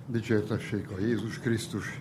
Dicsértessék a Jézus Krisztus!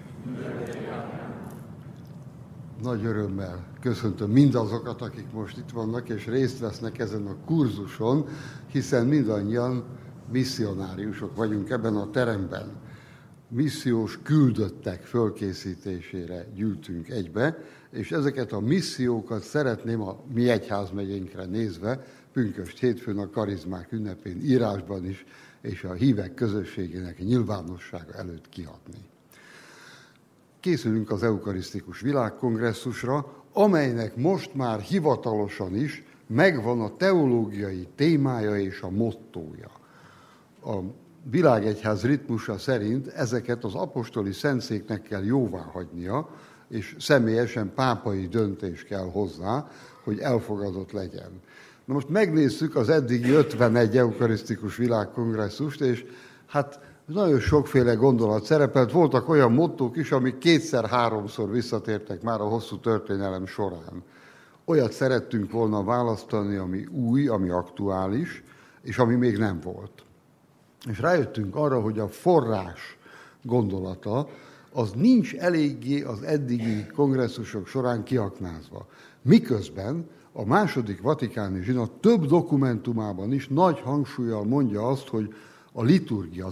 Nagy örömmel köszöntöm mindazokat, akik most itt vannak, és részt vesznek ezen a kurzuson, hiszen mindannyian misszionáriusok vagyunk ebben a teremben. Missziós küldöttek fölkészítésére gyűltünk egybe, és ezeket a missziókat szeretném a mi egyházmegyénkre nézve, pünkösd hétfőn a karizmák ünnepén írásban is, és a hívek közösségének nyilvánossága előtt kiadni. Készülünk az eukarisztikus világkongresszusra, amelynek most már hivatalosan is megvan a teológiai témája és a mottója. A világegyház ritmusa szerint ezeket az apostoli szentszéknek kell jóváhagynia, és személyesen pápai döntés kell hozzá, hogy elfogadott legyen. Na most megnézzük az eddigi 51 eukarisztikus világkongresszust, és hát nagyon sokféle gondolat szerepelt. Voltak olyan mottók is, amik kétszer-háromszor visszatértek már a hosszú történelem során. Olyat szerettünk volna választani, ami új, ami aktuális, és ami még nem volt. És rájöttünk arra, hogy a forrás gondolata az nincs eléggé az eddigi kongresszusok során kiaknázva. Miközben a második vatikáni zsinat több dokumentumában is nagy hangsúllyal mondja azt, hogy a liturgia,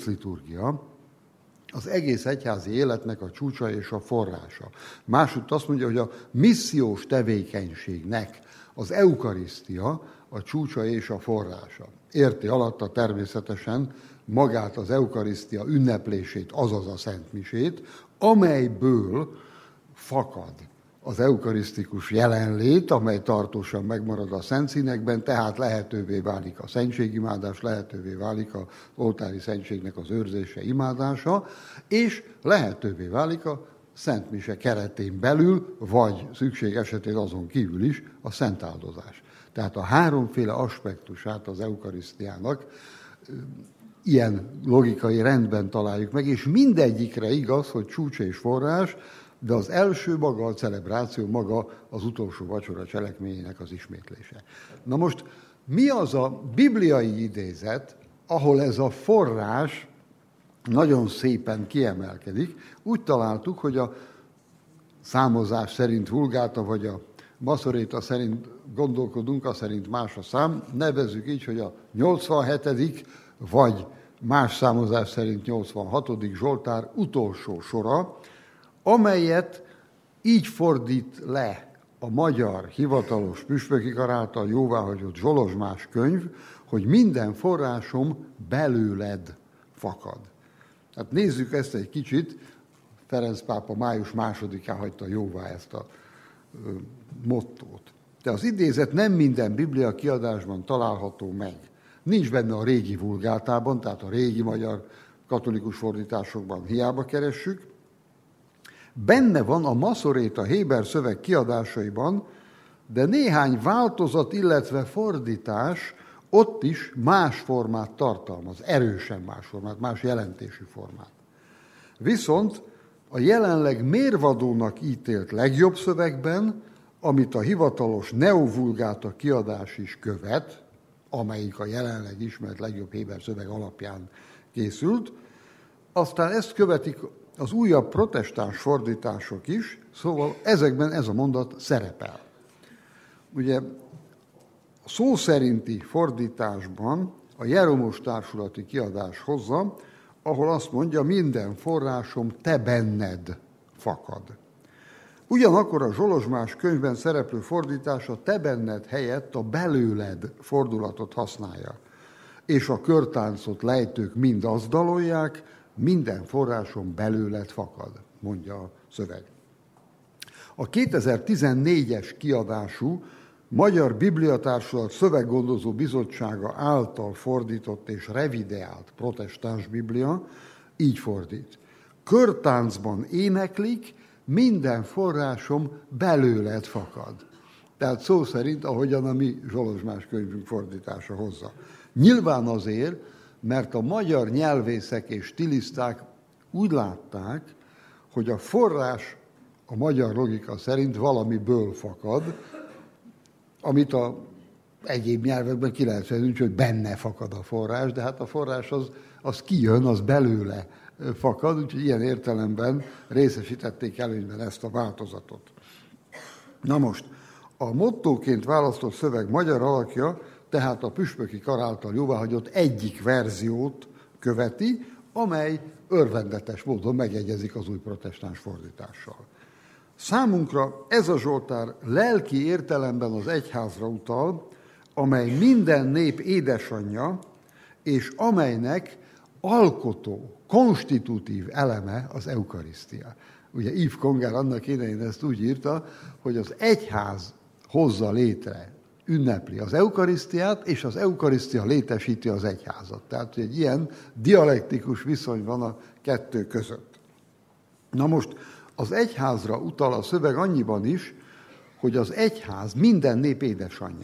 az egész egyházi életnek a csúcsa és a forrása. Másútt azt mondja, hogy a missziós tevékenységnek az eukarisztia a csúcsa és a forrása. Érti alatta természetesen magát az eukarisztia ünneplését, azaz a szentmisét, amelyből fakad az eukarisztikus jelenlét, amely tartósan megmarad a szent színekben, tehát lehetővé válik a szentségimádás, lehetővé válik az oltári szentségnek az őrzése, imádása, és lehetővé válik a szentmise keretén belül, vagy szükség esetén azon kívül is a szentáldozás. Tehát a háromféle aspektusát az eukarisztiának ilyen logikai rendben találjuk meg, és mindegyikre igaz, hogy csúcs és forrás, de az első maga a celebráció, maga az utolsó vacsora cselekményének az ismétlése. Na most mi az a bibliai idézet, ahol ez a forrás nagyon szépen kiemelkedik? Úgy találtuk, hogy a számozás szerint vulgáta, vagy a maszoréta szerint gondolkodunk, az szerint más a szám, nevezzük így, hogy a 87. vagy más számozás szerint 86. Zsoltár utolsó sora, amelyet így fordít le a magyar hivatalos püspöki kar által jóváhagyott Zsolozsmás könyv, hogy minden forrásom belőled fakad. Hát nézzük ezt egy kicsit. Ferenc pápa május 2-án hagyta jóvá ezt a mottót. De az idézet nem minden biblia kiadásban található meg. Nincs benne a régi vulgátában, tehát a régi magyar katolikus fordításokban hiába keressük. Benne van a maszoréta héber szöveg kiadásaiban, de néhány változat, illetve fordítás ott is más formát tartalmaz, erősen más formát, más jelentésű formát. Viszont a jelenleg mérvadónak ítélt legjobb szövegben, amit a hivatalos neovulgáta kiadás is követ, amelyik a jelenleg ismert legjobb héber szöveg alapján készült, aztán ezt követik az újabb protestáns fordítások is, szóval ezekben ez a mondat szerepel. Ugye a szó szerinti fordításban a Jeromos társulati kiadás hozza, ahol azt mondja, minden forrásom te benned fakad. Ugyanakkor a Zsolozsmás könyvben szereplő fordítás a te benned helyett a belőled fordulatot használja, és a körtáncot lejtők mind azt dalolják, minden forrásom belőled fakad, mondja a szöveg. A 2014-es kiadású Magyar Bibliatársulat Szöveggondozó Bizottsága által fordított és revideált protestáns biblia így fordít. Körtáncban éneklik, minden forrásom belőled fakad. Tehát szó szerint, ahogyan a mi Zsolozsmás könyvünk fordítása hozza. Nyilván azért, mert a magyar nyelvészek és stiliszták úgy látták, hogy a forrás a magyar logika szerint valamiből fakad, amit a egyéb nyelvekben ki lehet szerint, hogy benne fakad a forrás, de hát a forrás az kijön, az belőle fakad, úgyhogy ilyen értelemben részesítették előnyben ezt a változatot. Na most, a mottóként választott szöveg magyar alakja, tehát a püspöki kar által jóváhagyott egyik verziót követi, amely örvendetes módon megegyezik az új protestáns fordítással. Számunkra ez a Zsoltár lelki értelemben az egyházra utal, amely minden nép édesanyja, és amelynek alkotó, konstitutív eleme az eukarisztia. Ugye Yves Congar annak idején ezt úgy írta, hogy az egyház hozza létre, ünnepli az eukarisztiát, és az eukarisztia létesíti az egyházat. Tehát egy ilyen dialektikus viszony van a kettő között. Na most az egyházra utal a szöveg annyiban is, hogy az egyház minden nép édesanyja.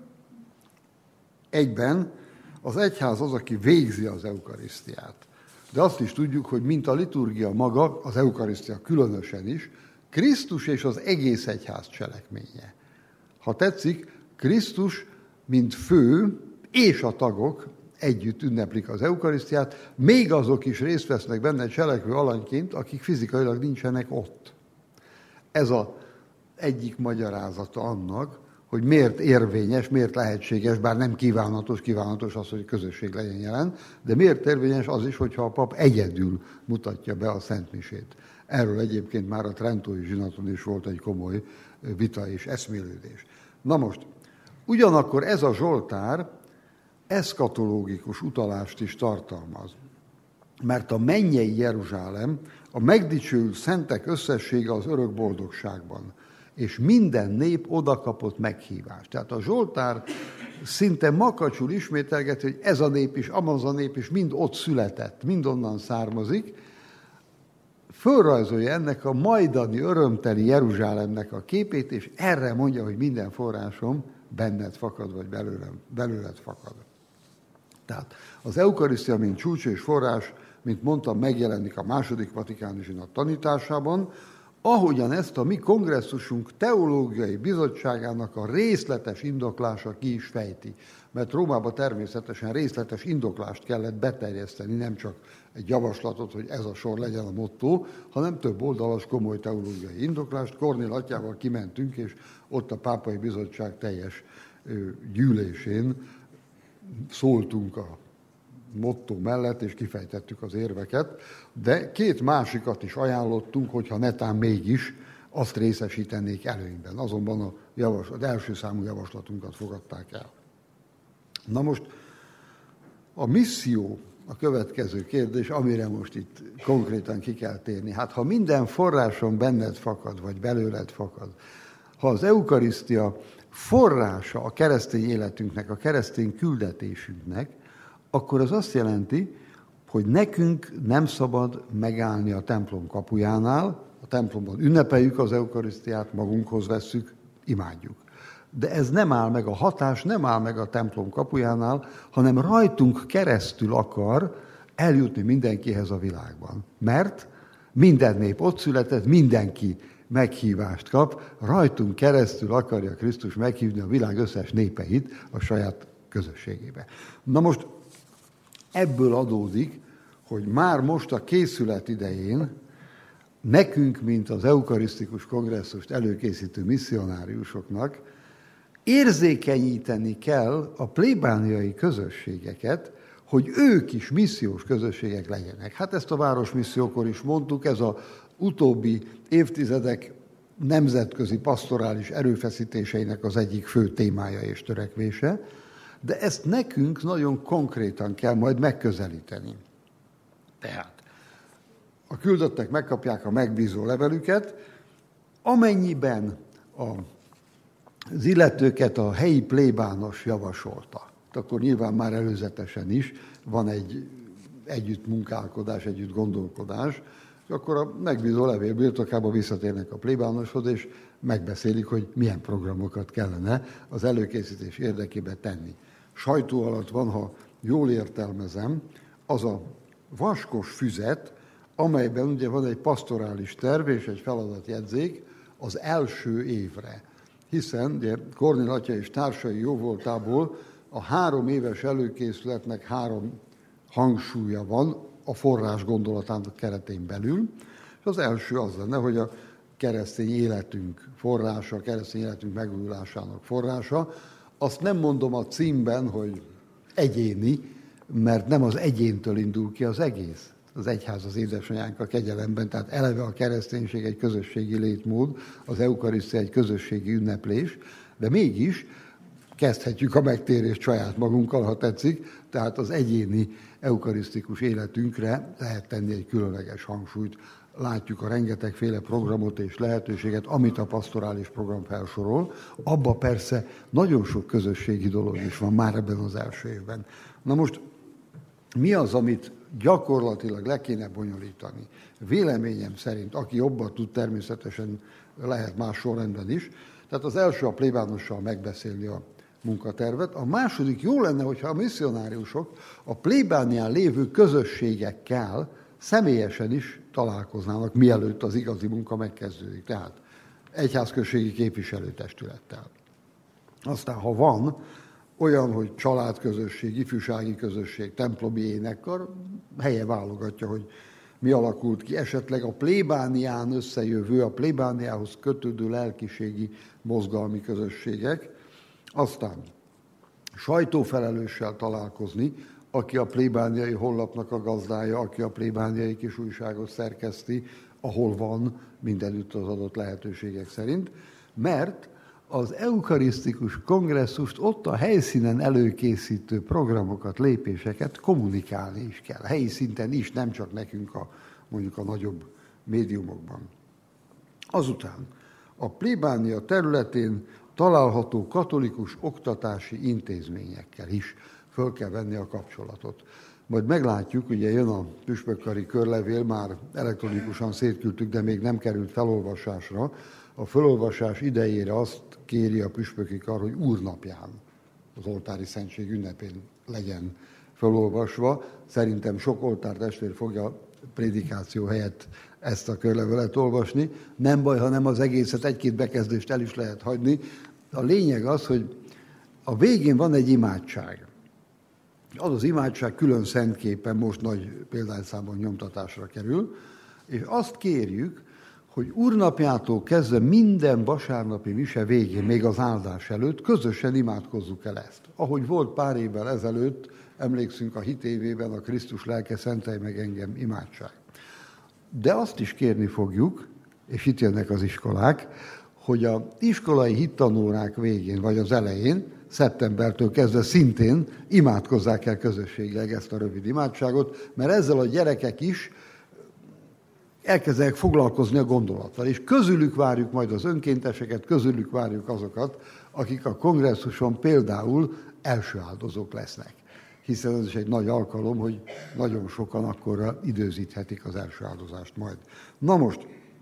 Egyben az egyház az, aki végzi az eukarisztiát. De azt is tudjuk, hogy mint a liturgia maga, az eukarisztia különösen is, Krisztus és az egész egyház cselekménye. Ha tetszik, Krisztus, mint fő, és a tagok együtt ünneplik az eukarisztiát, még azok is részt vesznek benne cselekvő alanyként, akik fizikailag nincsenek ott. Ez az egyik magyarázata annak, hogy miért érvényes, miért lehetséges, bár nem kívánatos az, hogy közösség legyen jelen, de miért érvényes az is, hogyha a pap egyedül mutatja be a szentmisét. Erről egyébként már a trentói zsinaton is volt egy komoly vita és eszmélődés. Na most, ugyanakkor ez a Zsoltár eszkatológikus utalást is tartalmaz. Mert a mennyei Jeruzsálem a megdicsőült szentek összessége az örök boldogságban, és minden nép oda kapott meghívást. Tehát a Zsoltár szinte makacsul ismételgeti, hogy ez a nép is, amaz a nép is mind ott született, mind onnan származik. Fölrajzolja ennek a majdani örömteli Jeruzsálemnek a képét, és erre mondja, hogy minden forrásom benned fakad, vagy belőled fakad. Tehát az eukarisztia, mint csúcs és forrás, mint mondtam, megjelenik a második vatikáni zsinat tanításában, ahogyan ezt a mi kongresszusunk teológiai bizottságának a részletes indoklása ki is fejti. Mert Rómában természetesen részletes indoklást kellett beterjeszteni, nem csak egy javaslatot, hogy ez a sor legyen a motto, hanem több oldalas komoly teológiai indoklást. Kornél atyával kimentünk, és ott a Pápai Bizottság teljes gyűlésén szóltunk a motto mellett, és kifejtettük az érveket, de két másikat is ajánlottunk, hogyha netán mégis azt részesítenék előnyben. Azonban az első számú javaslatunkat fogadták el. Na most a misszió a következő kérdés, amire most itt konkrétan ki kell térni. Hát ha minden forráson benned fakad, vagy belőled fakad, ha az eukarisztia forrása a keresztény életünknek, a keresztény küldetésünknek, akkor az azt jelenti, hogy nekünk nem szabad megállni a templom kapujánál, a templomban ünnepeljük az eukarisztiát, magunkhoz vesszük, imádjuk. De ez nem áll meg, a hatás nem áll meg a templom kapujánál, hanem rajtunk keresztül akar eljutni mindenkihez a világban. Mert minden nép ott született, mindenki meghívást kap, rajtunk keresztül akarja Krisztus meghívni a világ összes népeit a saját közösségébe. Na most ebből adódik, hogy már most a készület idején nekünk, mint az eukarisztikus kongresszust előkészítő misszionáriusoknak érzékenyíteni kell a plébániai közösségeket, hogy ők is missziós közösségek legyenek. Hát ezt a városmissziókor is mondtuk, ez az utóbbi évtizedek nemzetközi pastorális erőfeszítéseinek az egyik fő témája és törekvése, de ezt nekünk nagyon konkrétan kell majd megközelíteni. Tehát a küldöttek megkapják a megbízó levelüket, amennyiben az illetőket a helyi plébános javasolta. Akkor nyilván már előzetesen is van egy együtt munkálkodás, együtt gondolkodás, és akkor a megbízó levél birtokába visszatérnek a plébánoshoz, és megbeszélik, hogy milyen programokat kellene az előkészítés érdekében tenni. Sajtó alatt van, ha jól értelmezem, az a vaskos füzet, amelyben ugye van egy pastorális terv és egy feladatjegyzék az első évre. Hiszen ugye Kornél atya és társai jóvoltából a 3 éves előkészületnek 3 hangsúlya van, a forrás gondolatának keretén belül. És az első az lenne, hogy a keresztény életünk forrása, a keresztény életünk megújulásának forrása. Azt nem mondom a címben, hogy egyéni, mert nem az egyéntől indul ki az egész. Az egyház az édesanyánk a kegyelemben, tehát eleve a kereszténység egy közösségi létmód, az eukarisztia egy közösségi ünneplés, de mégis kezdhetjük a megtérést saját magunkkal, ha tetszik, tehát az egyéni eukarisztikus életünkre lehet tenni egy különleges hangsúlyt. Látjuk a rengetegféle programot és lehetőséget, amit a pastorális program felsorol. Abba persze nagyon sok közösségi dolog is van már ebben az első évben. Na most mi az, amit gyakorlatilag le kéne bonyolítani? Véleményem szerint, aki jobban tud, természetesen lehet más sorrendben is. Tehát az első a plébánossal megbeszélni a munkatervet. A második jó lenne, hogyha a misszionáriusok a plébánián lévő közösségekkel személyesen is találkoznának, mielőtt az igazi munka megkezdődik. Tehát egyházközségi képviselőtestülettel. Aztán, ha van olyan, hogy családközösség, ifjúsági közösség, templomi énekkar, helye válogatja, hogy mi alakult ki. Esetleg a plébánián összejövő, a plébániához kötődő lelkiségi mozgalmi közösségek. Aztán sajtófelelőssel találkozni, aki a plébániai honlapnak a gazdája, aki a plébániai kis újságot szerkeszti, ahol van mindenütt az adott lehetőségek szerint, mert az eukarisztikus kongresszust ott a helyszínen előkészítő programokat, lépéseket kommunikálni is kell. Helyi szinten is, nem csak nekünk mondjuk a nagyobb médiumokban. Azután a plébánia területén található katolikus oktatási intézményekkel is föl kell venni a kapcsolatot. Majd meglátjuk, ugye jön a püspökkari körlevél, már elektronikusan szétküldtük, de még nem került felolvasásra. A felolvasás idejére azt kéri a püspöki kar, hogy úrnapján, az oltári szentség ünnepén legyen felolvasva. Szerintem sok oltártestvér fogja a prédikáció helyett ezt a körlevelet olvasni. Nem baj, hanem az egészet, egy-két bekezdést el is lehet hagyni. A lényeg az, hogy a végén van egy imádság. Az az imádság külön szentképpen most nagy példányszámban nyomtatásra kerül, és azt kérjük, hogy úrnapjától kezdve minden vasárnapi mise végén, még az áldás előtt közösen imádkozzuk el ezt. Ahogy volt pár évvel ezelőtt, emlékszünk a hitévében a Krisztus lelke szentelj meg engem imádság. De azt is kérni fogjuk, és itt jönnek az iskolák, hogy az iskolai hittanórák végén, vagy az elején, szeptembertől kezdve szintén imádkozzák el közösségileg ezt a rövid imádságot, mert ezzel a gyerekek is elkezdenek foglalkozni a gondolattal, és közülük várjuk majd az önkénteseket, közülük várjuk azokat, akik a kongresszuson például első áldozók lesznek. Hiszen ez is egy nagy alkalom, hogy nagyon sokan akkorra időzíthetik az első áldozást majd. Na most,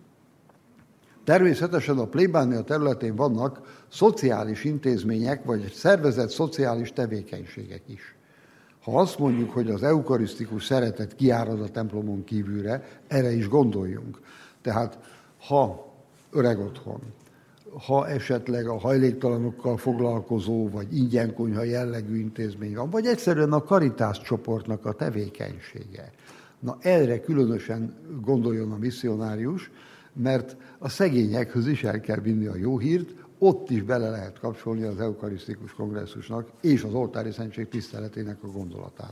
természetesen a plébánia területén vannak szociális intézmények, vagy szervezett szociális tevékenységek is. Ha azt mondjuk, hogy az eukarisztikus szeretet kiárad a templomon kívülre, erre is gondoljunk. Tehát ha öreg otthon, ha esetleg a hajléktalanokkal foglalkozó, vagy ingyenkonyha jellegű intézmény van, vagy egyszerűen a Caritas csoportnak a tevékenysége. Na erre különösen gondoljon a misszionárius, mert a szegényekhöz is el kell vinni a jó hírt, ott is bele lehet kapcsolni az eukarisztikus kongresszusnak és az oltári szentség tiszteletének a gondolatát.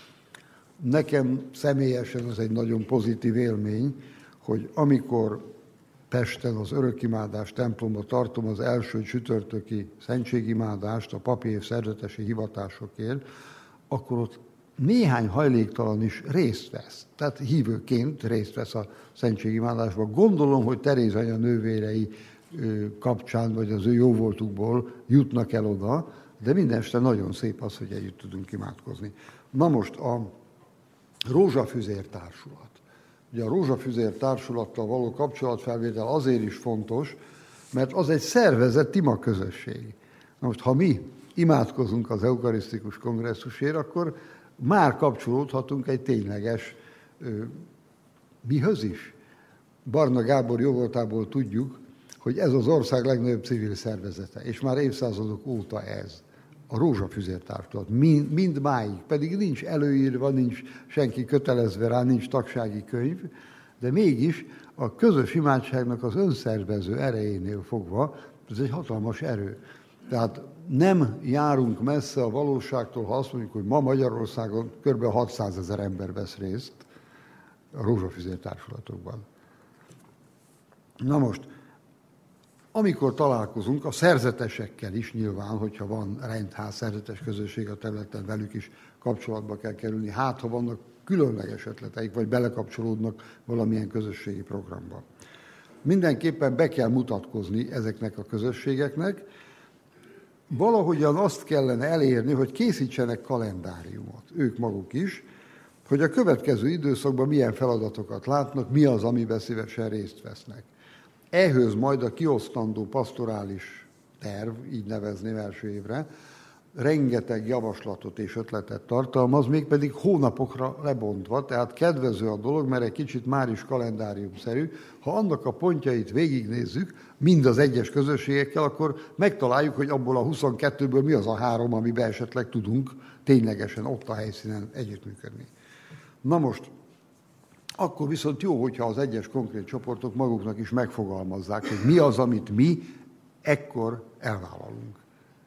Nekem személyesen az egy nagyon pozitív élmény, hogy amikor Pesten az örökimádás templomba tartom az első csütörtöki szentségimádást a papi és szerzetesi hivatásokért, akkor ott néhány hajléktalan is részt vesz. Tehát hívőként részt vesz a szentségimádásban. Gondolom, hogy Teréz anya nővérei kapcsán, vagy az ő jóvoltukból jutnak el oda, de minden este nagyon szép az, hogy együtt tudunk imádkozni. Na most a Rózsafüzér Társulat. Ugye a Rózsafüzér Társulattal való kapcsolatfelvétel azért is fontos, mert az egy szervezett ima közösség. Na most, ha mi imádkozunk az eukarisztikus kongresszusért, akkor már kapcsolódhatunk egy tényleges mihöz is. Barna Gábor jóvoltából tudjuk, hogy ez az ország legnagyobb civil szervezete, és már évszázadok óta ez. a Rózsafüzér Társulat. Mindmáig, pedig nincs előírva, nincs senki kötelezve rá, nincs tagsági könyv, de mégis a közös imádságnak az önszervező erejénél fogva, ez egy hatalmas erő. Tehát nem járunk messze a valóságtól, ha azt mondjuk, hogy ma Magyarországon kb. 600 000 ember vesz részt a Rózsafüzér Társulatokban. Na most, amikor találkozunk a szerzetesekkel is nyilván, hogyha van rendház, szerzetes közösség a területen, velük is kapcsolatba kell kerülni, hát ha vannak különleges ötleteik, vagy belekapcsolódnak valamilyen közösségi programba. Mindenképpen be kell mutatkozni ezeknek a közösségeknek, valahogyan azt kellene elérni, hogy készítsenek kalendáriumot, ők maguk is, hogy a következő időszakban milyen feladatokat látnak, mi az, amiben szívesen részt vesznek. Ehhez majd a kiosztandó pastorális terv, így nevezném első évre, rengeteg javaslatot és ötletet tartalmaz, mégpedig hónapokra lebontva, tehát kedvező a dolog, mert egy kicsit már is kalendáriumszerű. Ha annak a pontjait végignézzük, mind az egyes közösségekkel, akkor megtaláljuk, hogy abból a 22-ből mi az a 3, amiben esetleg tudunk ténylegesen ott a helyszínen együttműködni. Na most, akkor viszont jó, hogyha az egyes konkrét csoportok maguknak is megfogalmazzák, hogy mi az, amit mi ekkor elvállalunk.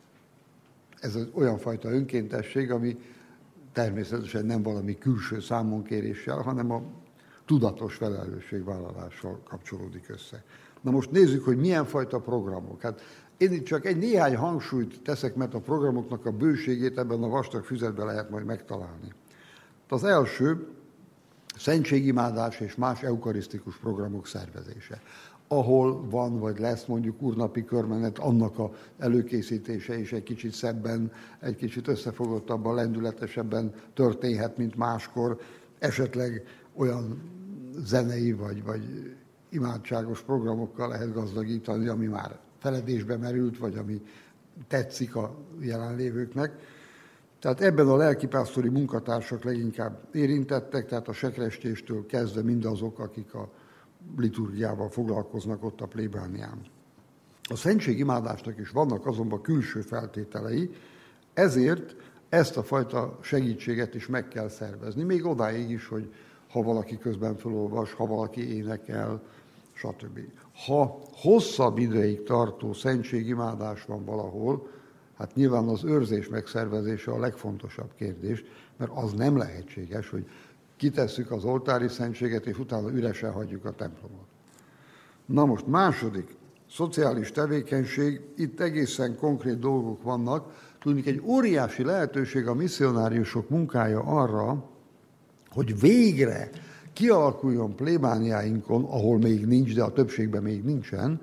Ez olyan fajta önkéntesség, ami természetesen nem valami külső számonkéréssel, hanem a tudatos felelősségvállalással kapcsolódik össze. Na most nézzük, hogy milyen fajta programok. Hát én itt csak egy néhány hangsúlyt teszek, mert a programoknak a bőségét ebben a vastag füzetben lehet majd megtalálni. Az első szentségimádás és más eukarisztikus programok szervezése, ahol van vagy lesz mondjuk úrnapi körmenet, annak a előkészítése is egy kicsit szebben, egy kicsit összefogottabban, lendületesebben történhet, mint máskor. Esetleg olyan zenei vagy imádságos programokkal lehet gazdagítani, ami már feledésbe merült, vagy ami tetszik a jelenlévőknek. Tehát ebben a lelkipásztori munkatársak leginkább érintettek, tehát a sekrestéstől kezdve mindazok, akik a liturgiával foglalkoznak ott a plébánián. A szentségimádásnak is vannak azonban külső feltételei, ezért ezt a fajta segítséget is meg kell szervezni, még odáig is, hogy ha valaki közben felolvas, ha valaki énekel, stb. Ha hosszabb ideig tartó szentségimádás van valahol, hát nyilván az őrzés megszervezése a legfontosabb kérdés, mert az nem lehetséges, hogy kitesszük az oltári szentséget, és utána üresen hagyjuk a templomot. Na most második, szociális tevékenység, itt egészen konkrét dolgok vannak. Tudni, egy óriási lehetőség a misszionáriusok munkája arra, hogy végre kialakuljon plébániáinkon, ahol még nincs, de a többségben még nincsen,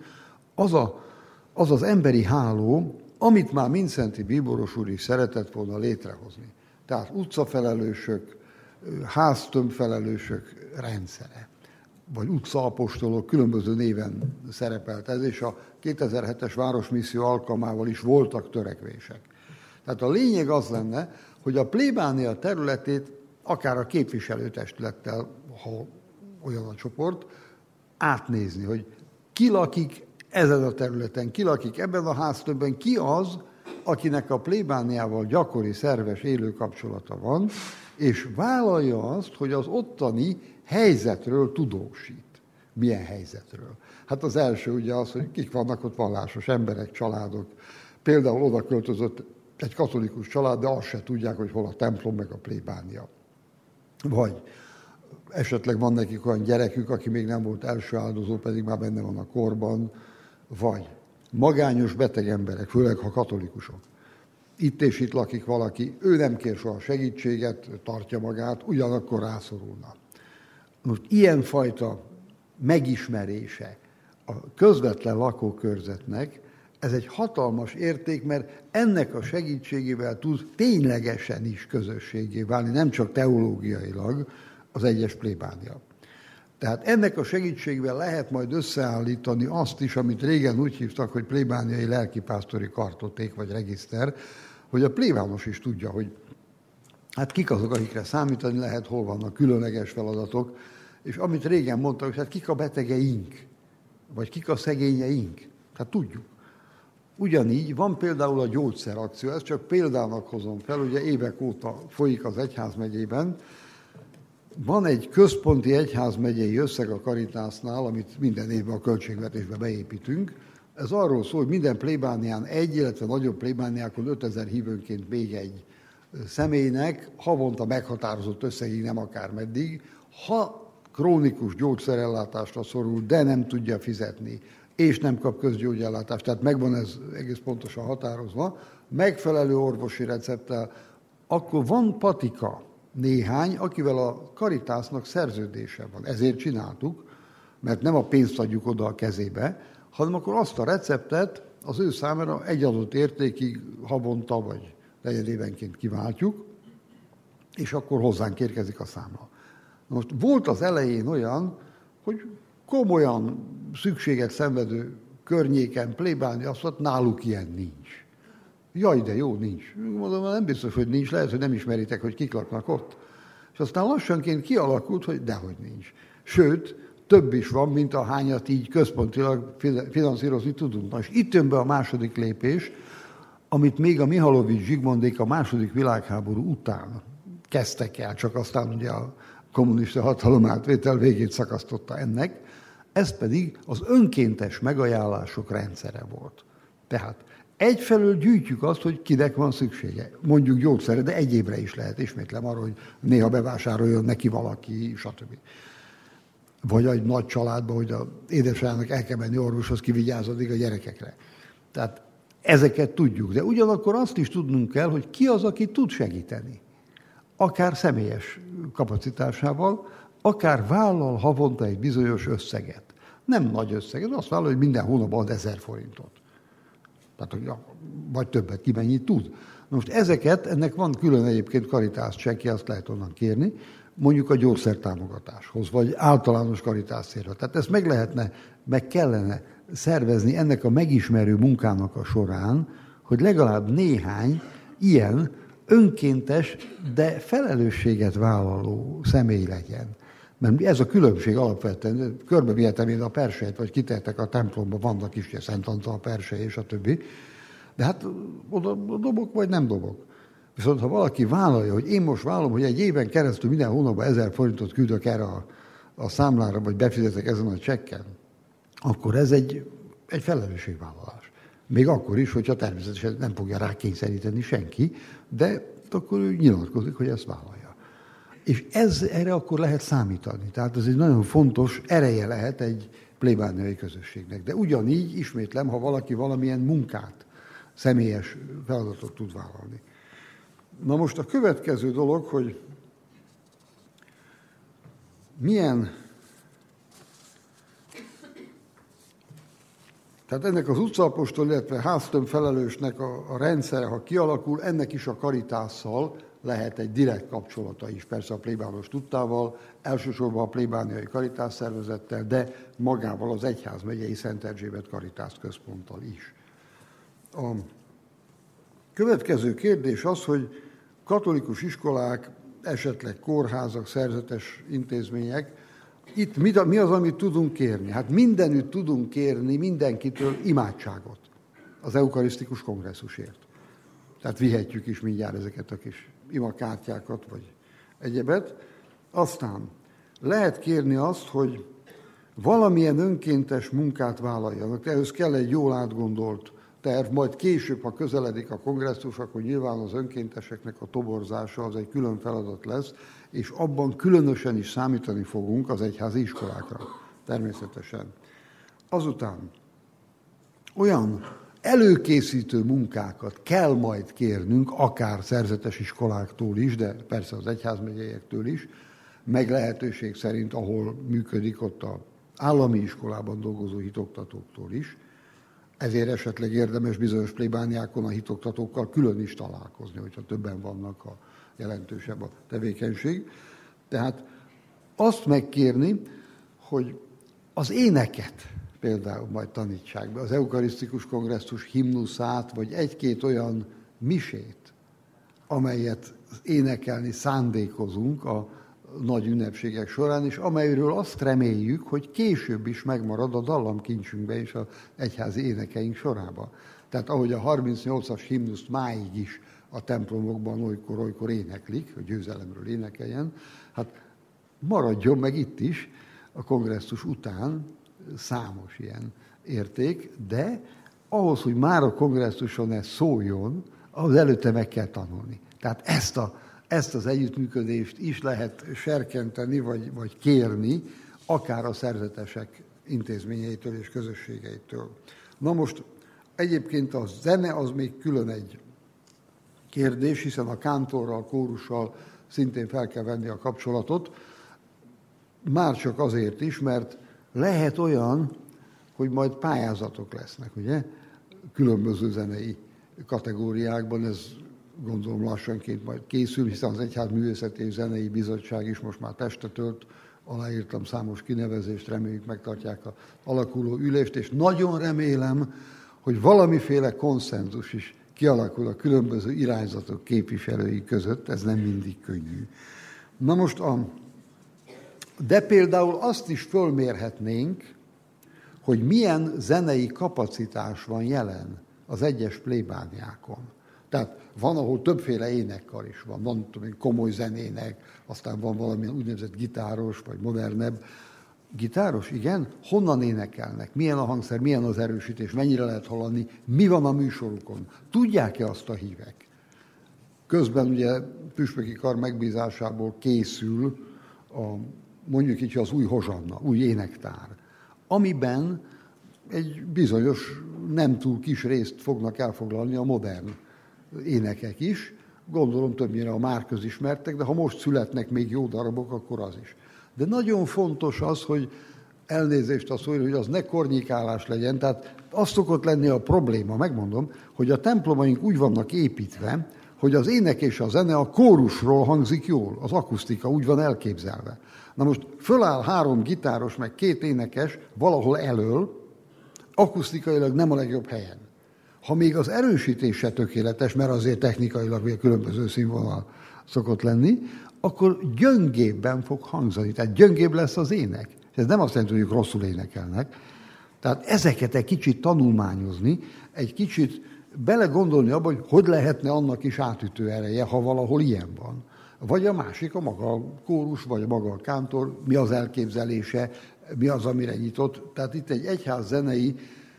az emberi háló, amit már Mindszenty bíboros úr is szeretett volna létrehozni. Tehát utcafelelősök, háztömbfelelősök rendszere, vagy utcaapostolok, különböző néven szerepelt ez, és a 2007-es városmisszió alkalmával is voltak törekvések. Tehát a lényeg az lenne, hogy a plébánia területét akár a képviselőtestülettel, ha olyan a csoport, átnézni, hogy ki lakik ezen a területen, ki lakik ebben a háztömbben, ki az, akinek a plébániával gyakori, szerves, élő kapcsolata van, és vállalja azt, hogy az ottani helyzetről tudósít. Milyen helyzetről? Hát az első ugye az, hogy kik vannak ott vallásos emberek, családok. Például oda költözött egy katolikus család, de azt se tudják, hogy hol a templom meg a plébánia. Vagy esetleg van nekik olyan gyerekük, aki még nem volt első áldozó, pedig már benne van a korban, vagy magányos beteg emberek, főleg ha katolikusok. Itt és itt lakik valaki, ő nem kér soha segítséget, tartja magát, ugyanakkor rászorulna. Most ilyenfajta megismerése a közvetlen lakókörzetnek, ez egy hatalmas érték, mert ennek a segítségével tud ténylegesen is közösségé válni, nem csak teológiailag az egyes plébánia. Tehát ennek a segítségével lehet majd összeállítani azt is, amit régen úgy hívtak, hogy plébániai lelkipásztori kartoték vagy regiszter, hogy a plébános is tudja, hogy hát kik azok, akikre számítani lehet, hol vannak különleges feladatok, és amit régen mondtak, hogy hát kik a betegeink, vagy kik a szegényeink, hát tudjuk. Ugyanígy van például a gyógyszerakció, ezt csak példának hozom fel, ugye évek óta folyik az egyházmegyében. Van egy központi egyházmegyei összeg a Caritasnál, amit minden évben a költségvetésbe beépítünk. Ez arról szól, hogy minden plébánián illetve nagyobb plébániákon 5000 hívőnként még egy személynek havonta meghatározott összegig, nem akármeddig, ha krónikus gyógyszerellátásra szorul, de nem tudja fizetni, és nem kap közgyógyellátást, tehát megvan ez egész pontosan határozva, megfelelő orvosi recepttel, akkor van patika néhány, akivel a Caritasnak szerződése van. Ezért csináltuk, mert nem a pénzt adjuk oda a kezébe, hanem akkor azt a receptet az ő számára egy adott értékig havonta vagy negyedévenként kiváltjuk, és akkor hozzánk érkezik a számla. Most volt az elején olyan, hogy komolyan szükséget szenvedő környéken plébálni, azt mondta, náluk ilyen nincs. Jaj, de jó, nincs. Mondom, nem biztos, hogy nincs, lehet, hogy nem ismeritek, hogy kik laknak ott. És aztán lassanként kialakult, hogy dehogy nincs. Sőt, több is van, mint a hányat így központilag finanszírozni tudunk. Na, és itt jön be a második lépés, amit még a Mihalovics Zsigmondék a második világháború után kezdtek el, csak aztán ugye a kommunista hatalomátvétel végét szakasztotta ennek, ez pedig az önkéntes megajánlások rendszere volt. Tehát egyfelől gyűjtjük azt, hogy kinek van szüksége. Mondjuk gyógyszerre, de egy évre is lehet, ismétlem arra, hogy néha bevásároljon neki valaki, stb. Vagy egy nagy családban, hogy az édesanyjának el kell menni orvoshoz, kivigyázódik a gyerekekre. Tehát ezeket tudjuk, de ugyanakkor azt is tudnunk kell, hogy ki az, aki tud segíteni. Akár személyes kapacitásával, akár vállal havonta egy bizonyos összeget. Nem nagy összeget, azt vállal, hogy minden hónapban ad 1000 forintot. Tehát, vagy többet, ki mennyit tud. Most ennek van külön egyébként Caritas csekje, azt lehet onnan kérni, mondjuk a gyógyszertámogatáshoz, vagy általános Caritas célra. Tehát ezt meg kellene szervezni ennek a megismerő munkának a során, hogy legalább néhány ilyen önkéntes, de felelősséget vállaló személy legyen. Mert ez a különbség alapvetően, körbevihetem én a persejt, vagy kitehetek a templomba, vannak is, ugye Szent Antal persej és a többi, de hát oda dobok, vagy nem dobok. Viszont ha valaki vállalja, hogy én most vállalom, hogy egy éven keresztül minden hónapban 1000 forintot küldök erre a számlára, vagy befizetek ezen a csekken, akkor ez egy felelősségvállalás. Még akkor is, hogyha természetesen nem fogja rákényszeríteni senki, de akkor ő nyilatkozik, hogy ezt vállalja. És erre akkor lehet számítani. Tehát ez egy nagyon fontos ereje lehet egy plébániai közösségnek. De ugyanígy, ismétlem, ha valaki valamilyen munkát, személyes feladatot tud vállalni. Na most a következő dolog, hogy tehát ennek az utcaapostol, illetve háztömb felelősnek a rendszere, ha kialakul, ennek is a Caritásszal lehet egy direkt kapcsolata is, persze a plébános tudtával, elsősorban a plébániai Caritas szervezettel, de magával az egyházmegyei Szent Erzsébet Caritas központtal is. A következő kérdés az, hogy katolikus iskolák, esetleg kórházak, szerzetes intézmények, itt mi az, amit tudunk kérni? Hát mindenütt tudunk kérni mindenkitől imádságot az eukarisztikus kongresszusért. Tehát vihetjük is mindjárt ezeket a kis imakártyákat, vagy egyebet. Aztán lehet kérni azt, hogy valamilyen önkéntes munkát vállaljanak. Ehhez kell egy jól átgondolt terv, majd később, ha közeledik a kongresszus, akkor nyilván az önkénteseknek a toborzása az egy külön feladat lesz, és abban különösen is számítani fogunk az egyházi iskolákra, természetesen. Azután olyan előkészítő munkákat kell majd kérnünk, akár szerzetes iskoláktól is, de persze az egyházmegyeiektől is, meg lehetőség szerint, ahol működik, ott az állami iskolában dolgozó hitoktatóktól is. Ezért esetleg érdemes bizonyos plébániákon a hitoktatókkal külön is találkozni, hogyha többen vannak, ha jelentősebb a tevékenység. Tehát azt megkérni, hogy az éneket például majd tanítsák be, az eukarisztikus kongresszus himnuszát, vagy egy-két olyan misét, amelyet énekelni szándékozunk a nagy ünnepségek során, és amelyről azt reméljük, hogy később is megmarad a dallamkincsünkbe és az egyházi énekeink sorába. Tehát ahogy a 38-as himnuszt máig is a templomokban olykor éneklik, hogy győzelemről énekeljen, hát maradjon meg itt is a kongresszus után számos ilyen érték, de ahhoz, hogy már a kongresszuson ez szóljon, ahhoz előtte meg kell tanulni. Tehát ezt az együttműködést is lehet serkenteni, vagy kérni, akár a szerzetesek intézményeitől és közösségeitől. Na most egyébként a zene az még külön egy kérdés, hiszen a kántorral, kórussal szintén fel kell venni a kapcsolatot, már csak azért is, mert lehet olyan, hogy majd pályázatok lesznek, ugye? Különböző zenei kategóriákban, ez gondolom lassanként majd készül, hiszen az Egyházművészeti és Zenei Bizottság is most már testet ölt, aláírtam számos kinevezést, reméljük megtartják az alakuló ülést, és nagyon remélem, hogy valamiféle konszenzus is kialakul a különböző irányzatok képviselői között, ez nem mindig könnyű. Na most de például azt is fölmérhetnénk, hogy milyen zenei kapacitás van jelen az egyes plébániákon. Tehát van, ahol többféle énekkar is van komoly zenének, aztán van valamilyen úgynevezett gitáros, vagy modernebb. Gitáros, igen? Honnan énekelnek? Milyen a hangszer, milyen az erősítés, mennyire lehet hallani, mi van a műsorukon? Tudják-e azt a hívek? Közben ugye püspöki kar megbízásából készül mondjuk így az új hozsanna, új énektár, amiben egy bizonyos, nem túl kis részt fognak elfoglalni a modern énekek is, gondolom többnyire a már közismertek, de ha most születnek még jó darabok, akkor az is. De nagyon fontos az, hogy elnézést a szóért, hogy az ne kornyikálás legyen, tehát az szokott lenni a probléma, megmondom, hogy a templomaink úgy vannak építve, hogy az ének és a zene a kórusról hangzik jól, az akusztika úgy van elképzelve. Na most föláll 3 gitáros, meg 2 énekes valahol elől, akusztikailag nem a legjobb helyen. Ha még az erősítés se tökéletes, mert azért technikailag vagy különböző színvonal szokott lenni, akkor gyöngébben fog hangzani, tehát gyöngébb lesz az ének. Ez nem azt jelenti, hogy ők rosszul énekelnek. Tehát ezeket egy kicsit tanulmányozni, egy kicsit belegondolni abba, hogy lehetne annak is átütő ereje, ha valahol ilyen van. Vagy a másik, a maga a kórus, vagy a maga a kántor, mi az elképzelése, mi az, amire nyitott. Tehát itt egy egyház zenei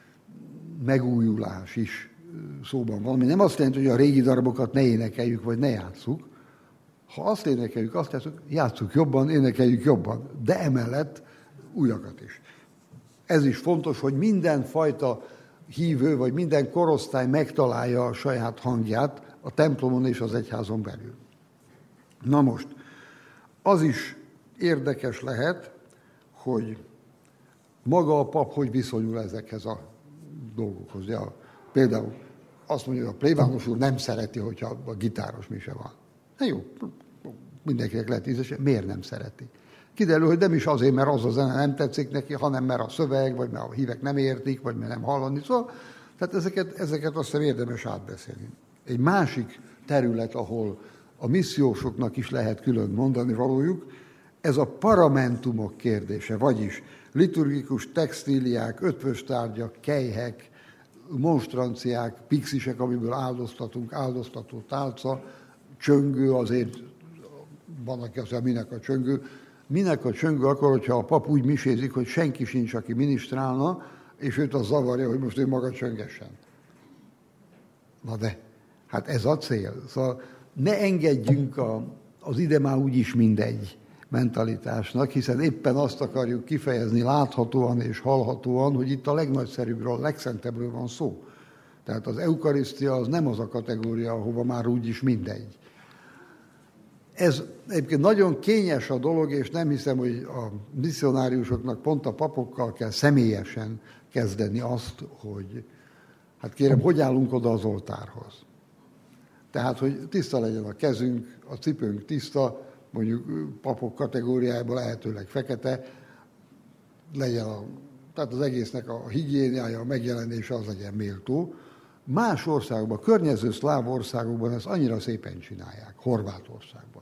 megújulás is szóban van, ami nem azt jelenti, hogy a régi darabokat ne énekeljük, vagy ne játsszuk. Ha azt énekeljük, azt játsszuk jobban, énekeljük jobban, de emellett újakat is. Ez is fontos, hogy mindenfajta hívő, vagy minden korosztály megtalálja a saját hangját a templomon és az egyházon belül. Na most, az is érdekes lehet, hogy maga a pap hogy viszonyul ezekhez a dolgokhoz. Ja, például azt mondja, hogy a plébános úr nem szereti, hogyha a gitáros mise van. Na jó, mindenkinek lehet ízes, miért nem szereti? Kiderül, hogy nem is azért, mert az a zene nem tetszik neki, hanem mert a szöveg, vagy mert a hívek nem értik, vagy mert nem hallani. Szóval, tehát ezeket azt hiszem érdemes átbeszélni. Egy másik terület, ahol a missziósoknak is lehet külön mondani valójuk, ez a paramentumok kérdése, vagyis liturgikus textíliák, ötvös tárgyak, kelyhek, monstranciák, pixisek, amiből áldoztató tálca, csöngő, azért van, aki azt mondja, minek a csöngő. Minek a csöngő akkor, hogyha a pap úgy misézik, hogy senki sincs, aki ministrálna, és őt az zavarja, hogy most ő maga csöngessen. Na de, hát ez a cél. Szóval ne engedjünk az ide már úgyis mindegy mentalitásnak, hiszen éppen azt akarjuk kifejezni láthatóan és hallhatóan, hogy itt a legnagyszerűbbről, a legszentebbről van szó. Tehát az eukarisztia az nem az a kategória, ahova már úgyis mindegy. Ez egyébként nagyon kényes a dolog, és nem hiszem, hogy a misszionáriusoknak pont a papokkal kell személyesen kezdeni azt, hogy hát kérem, hogy állunk oda az oltárhoz. Tehát, hogy tiszta legyen a kezünk, a cipőnk tiszta, mondjuk papok kategóriájában lehetőleg fekete, legyen tehát az egésznek a higiéniája, a megjelenése az legyen méltó. Más országokban, környező szláv országokban ezt annyira szépen csinálják, Horvátországban.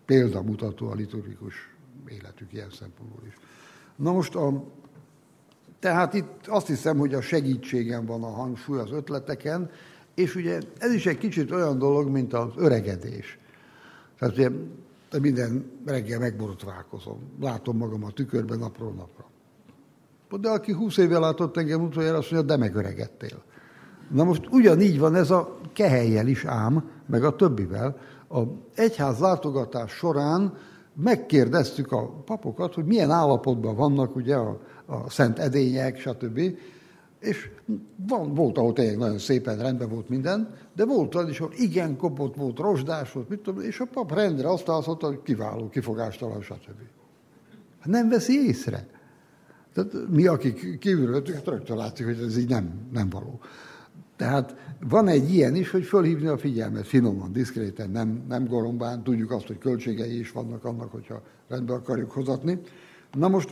Példamutató a liturgikus életük ilyen szempontból is. Na most Tehát itt azt hiszem, hogy a segítségen van a hangsúly az ötleteken, és ugye ez is egy kicsit olyan dolog, mint az öregedés. Tehát ugye minden reggel megborotválkozom, látom magam a tükörben napról napra. De aki 20 éve látott engem utoljára, azt mondja, de megöregedtél. Na most ugyanígy van ez a Kehelyjel is ám, meg a többivel. A egyház látogatás során megkérdeztük a papokat, hogy milyen állapotban vannak ugye a szent edények, stb. És volt, ahol tényleg nagyon szépen rendben volt minden, de volt olyan is, ahol igen kopott volt, rozsdás volt, mit tudom, és a pap rendre azt állszolta, hogy kiváló, kifogástalan, stb. Nem veszi észre. Tehát mi, akik kívülről rögtön látszik, hogy ez így nem való. Tehát van egy ilyen is, hogy fölhívni a figyelmet finoman, diszkréten, nem gorombán, tudjuk azt, hogy költségei is vannak annak, hogyha rendbe akarjuk hozatni. Na most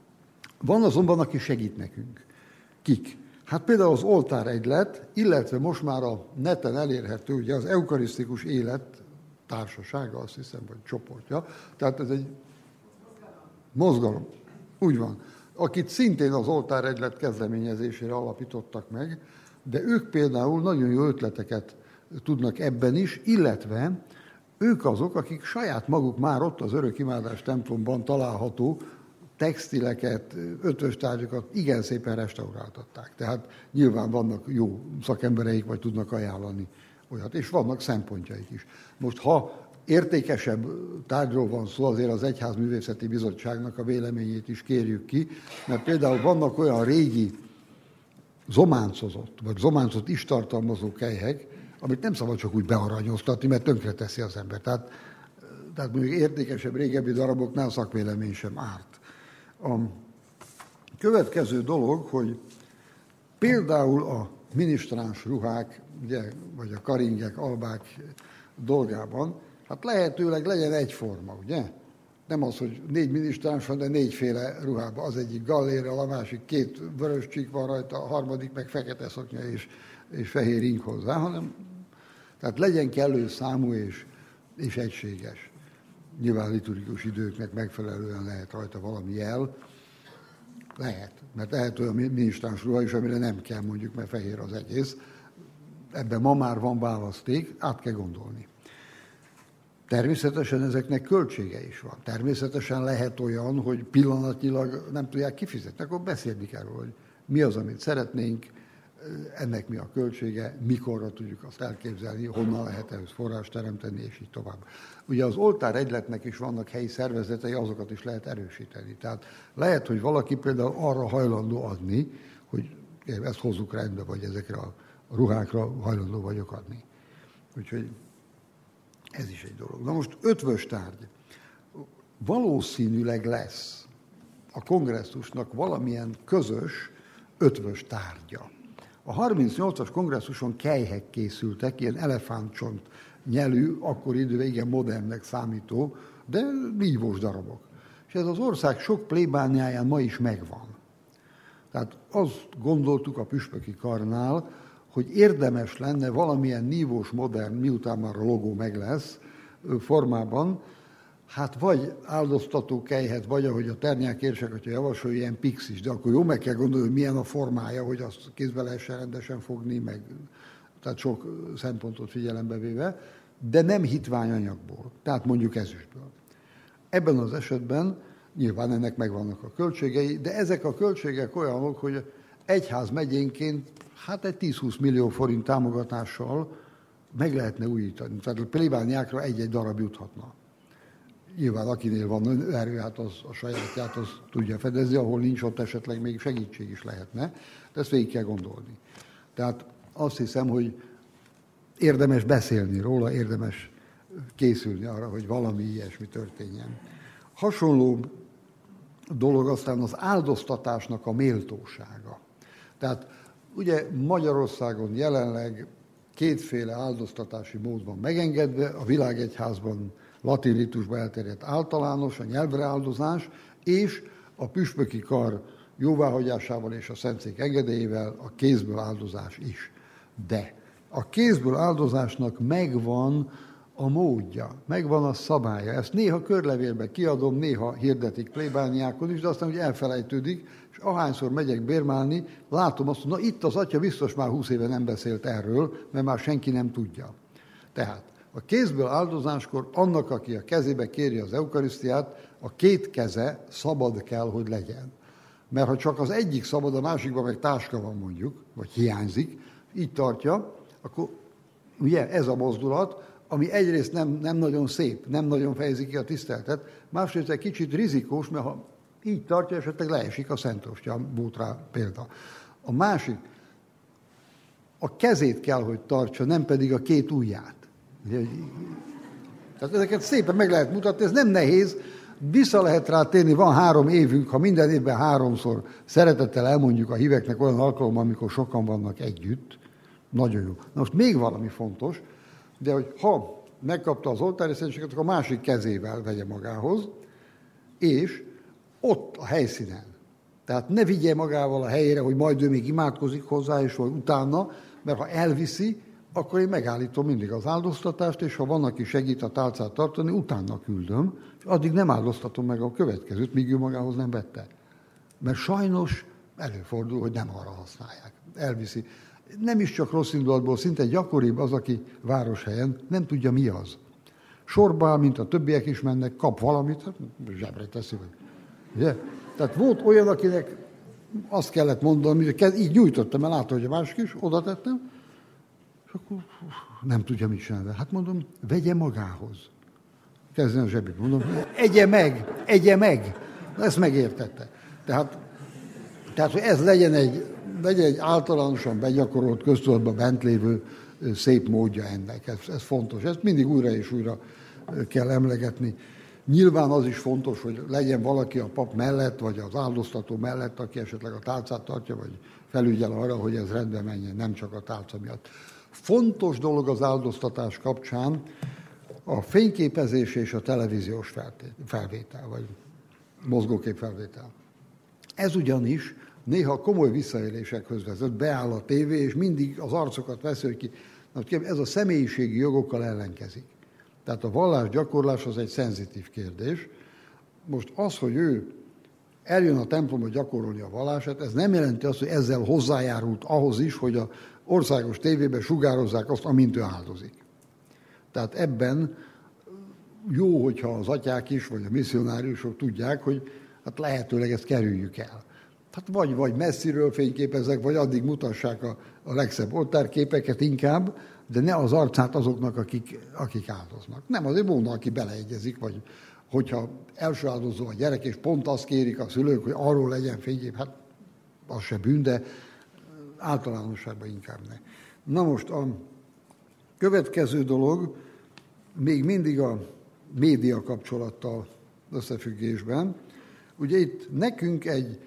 van azonban, aki segít nekünk. Kik? Hát például az oltáregylet, illetve most már a neten elérhető, ugye az eukarisztikus élet társasága, azt hiszem, vagy csoportja. Tehát ez egy mozgalom. Úgy van. Akit szintén az oltáregylet kezdeményezésére alapítottak meg, de ők például nagyon jó ötleteket tudnak ebben is, illetve ők azok, akik saját maguk már ott az Örökimádás templomban található textileket, ötvös tárgyakat igen szépen restauráltatták. Tehát nyilván vannak jó szakembereik, vagy tudnak ajánlani olyat, és vannak szempontjaik is. Most ha értékesebb tárgyról van szó, azért az Egyházművészeti Bizottságnak a véleményét is kérjük ki, mert például vannak olyan régi zománcozott, vagy zománcot is tartalmazó kelyhek, amit nem szabad csak úgy bearanyoztatni, mert tönkreteszi az ember. Tehát mondjuk értékesebb, régebbi daraboknál szakvélemény sem árt. A következő dolog, hogy például a minisztráns ruhák, ugye, vagy a karingek, albák dolgában, hát lehetőleg legyen egyforma, ugye? Nem az, hogy 4 minisztráns van, de 4-féle ruhában. Az egyik gallérrel, a másik 2 vörös csík van rajta, a harmadik meg fekete szoknya és fehér ing hozzá, hanem tehát legyen kellő számú és egységes. Nyilván liturgikus időknek megfelelően lehet rajta valami jel. Lehet, mert lehet olyan minisztráns ruha is, amire nem kell mondjuk, mert fehér az egész. Ebben ma már van választék, át kell gondolni. Természetesen ezeknek költsége is van. Természetesen lehet olyan, hogy pillanatnyilag nem tudják kifizetni, akkor beszélni kell róla, hogy mi az, amit szeretnénk, ennek mi a költsége, mikorra tudjuk azt elképzelni, honnan lehet ehhez forrást teremteni, és így tovább. Ugye az oltáregyletnek is vannak helyi szervezetei, azokat is lehet erősíteni. Tehát lehet, hogy valaki például arra hajlandó adni, hogy ezt hozzuk rendbe, vagy ezekre a ruhákra hajlandó vagyok adni. Úgyhogy ez is egy dolog. Na most ötvös tárgy. Valószínűleg lesz a kongresszusnak valamilyen közös ötvös tárgya. A 38-as kongresszuson kelyhek készültek, ilyen elefántcsont nyelű, akkor időben igen modernnek számító, de nívós darabok. És ez az ország sok plébániáján ma is megvan. Tehát azt gondoltuk a püspöki karnál, hogy érdemes lenne valamilyen nívós, modern, miután már a logó meg lesz, formában, hát vagy áldoztató kelyhet, vagy ahogy a Ternyák érsek, hogyha javasolja, ilyen pixis, de akkor jó meg kell gondolni, hogy milyen a formája, hogy azt kézbe lehessen rendesen fogni, meg tehát sok szempontot figyelembe véve, de nem hitványanyagból, tehát mondjuk ezüstből. Ebben az esetben nyilván ennek megvannak a költségei, de ezek a költségek olyanok, hogy egyház megyénként hát egy 10-20 millió forint támogatással meg lehetne újítani. Tehát a plébániákra egy-egy darab juthatna. Nyilván akinél van erő, hát az a sajátját az tudja fedezni, ahol nincs, ott esetleg még segítség is lehetne, de ezt végig kell gondolni. Tehát azt hiszem, hogy érdemes beszélni róla, érdemes készülni arra, hogy valami ilyesmi történjen. Hasonló dolog aztán az áldoztatásnak a méltósága. Tehát ugye Magyarországon jelenleg 2 áldoztatási mód van megengedve, a világegyházban latin ritusban elterjedt általános, a nyelvre áldozás, és a püspöki kar jóváhagyásával és a szentszék engedélyével a kézből áldozás is. De a kézből áldozásnak megvan a módja, megvan a szabálya. Ezt néha körlevélbe kiadom, néha hirdetik plébániákon is, de aztán úgy elfelejtődik, és ahányszor megyek bérmálni, látom azt, hogy na itt az atya biztos már 20 éve nem beszélt erről, mert már senki nem tudja. Tehát a kézből áldozáskor annak, aki a kezébe kéri az eukarisztiát, a két keze szabad kell, hogy legyen. Mert ha csak az egyik szabad, a másikban meg táska van mondjuk, vagy hiányzik, így tartja, akkor ugye ez a mozdulat, ami egyrészt nem nagyon szép, nem nagyon fejezi ki a tiszteletet, másrészt egy kicsit rizikós, mert ha így tartja, esetleg leesik a szentostya, volt rá példa. A másik, a kezét kell, hogy tartsa, nem pedig a két ujját. Tehát ezeket szépen meg lehet mutatni, ez nem nehéz, vissza lehet rá térni, van 3 évünk, ha minden évben 3-szor szeretettel elmondjuk a híveknek olyan alkalommal, amikor sokan vannak együtt, nagyon jó. Na most még valami fontos, de hogy ha megkapta az oltári szentséget, akkor a másik kezével vegye magához, és ott a helyszínen. Tehát ne vigye magával a helyére, hogy majd ő még imádkozik hozzá, és vagy utána, mert ha elviszi, akkor én megállítom mindig az áldoztatást, és ha van, aki segít a tálcát tartani, utána küldöm, és addig nem áldoztatom meg a következőt, míg ő magához nem vette. Mert sajnos előfordul, hogy nem arra használják. Elviszi. Nem is csak rossz indulatból, szinte gyakoribb az, aki városhelyen nem tudja, mi az. Sorba, mint a többiek is mennek, kap valamit, hát zsebre teszi. Ugye? Tehát volt olyan, akinek azt kellett mondani, hogy így nyújtottam, mert látta, hogy a másik is, oda tettem, és akkor nem tudja, mit csinálni. Hát mondom, vegye magához. Kezdjen a zsebét. Mondom, egye meg. Ezt megértette. Tehát hogy ez legyen egy általánosan begyakorolt, köztudatban bent lévő szép módja ennek. Ez fontos. Ezt mindig újra és újra kell emlegetni. Nyilván az is fontos, hogy legyen valaki a pap mellett, vagy az áldoztató mellett, aki esetleg a tálcát tartja, vagy felügyel arra, hogy ez rendben menjen, nem csak a tálca miatt. Fontos dolog az áldoztatás kapcsán a fényképezés és a televíziós felvétel, vagy mozgóképfelvétel. Ez ugyanis néha komoly visszaélésekhez vezet, beáll a tévé, és mindig az arcokat veszi, hogy ki. Ez a személyiségi jogokkal ellenkezik. Tehát a vallásgyakorlás az egy szenzitív kérdés. Most az, hogy ő eljön a templomba gyakorolni a vallását, ez nem jelenti azt, hogy ezzel hozzájárult ahhoz is, hogy az országos tévében sugározzák azt, amint ő áldozik. Tehát ebben jó, hogyha az atyák is, vagy a misszionáriusok tudják, hogy hát lehetőleg ezt kerüljük el. Hát vagy messziről fényképezek, vagy addig mutassák a legszebb oltárképeket inkább, de ne az arcát azoknak, akik áldoznak. Nem, azért volna, aki beleegyezik, vagy hogyha első áldozó a gyerek, és pont azt kérik a szülők, hogy arról legyen fénykép, hát az se bűn, de általánosságban inkább ne. Na most a következő dolog, még mindig a média kapcsolattal összefüggésben, ugye itt nekünk egy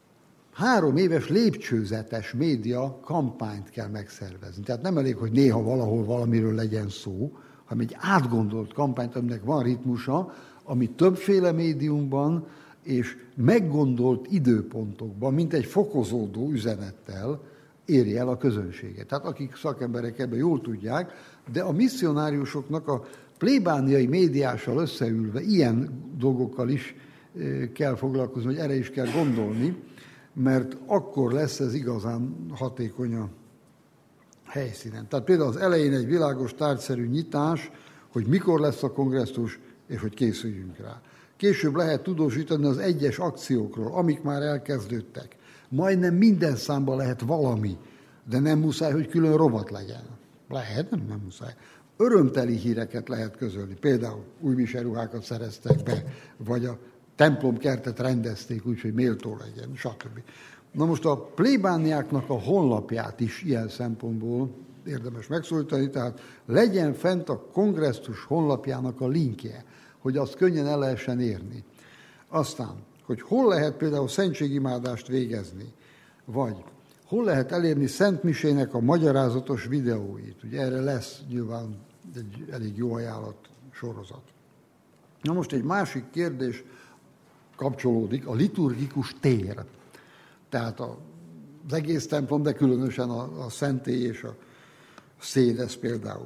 3 éves lépcsőzetes média kampányt kell megszervezni. Tehát nem elég, hogy néha valahol valamiről legyen szó, hanem egy átgondolt kampányt, aminek van ritmusa, ami többféle médiumban és meggondolt időpontokban, mint egy fokozódó üzenettel éri el a közönséget. Tehát akik szakemberek ebben jól tudják, de a misszionáriusoknak a plébániai médiással összeülve ilyen dolgokkal is kell foglalkozni, hogy erre is kell gondolni, mert akkor lesz ez igazán hatékony a helyszínen. Tehát például az elején egy világos tárgyszerű nyitás, hogy mikor lesz a kongresszus, és hogy készüljünk rá. Később lehet tudósítani az egyes akciókról, amik már elkezdődtek. Majdnem minden számban lehet valami, de nem muszáj, hogy külön rovat legyen. Lehet, nem muszáj. Örömteli híreket lehet közölni. Például új miseruhákat szereztek be, vagy a templomkertet rendezték úgy, hogy méltó legyen, stb. Na most a plébániáknak a honlapját is ilyen szempontból érdemes megszólítani, tehát legyen fent a kongresszus honlapjának a linkje, hogy azt könnyen el lehessen érni. Aztán, hogy hol lehet például szentségimádást végezni, vagy hol lehet elérni szentmisének a magyarázatos videóit. Ugye erre lesz nyilván egy elég jó ajánlat sorozat. Na most egy másik kérdés kapcsolódik, a liturgikus tér. Tehát az egész templom, de különösen a szentély és a szédesz például.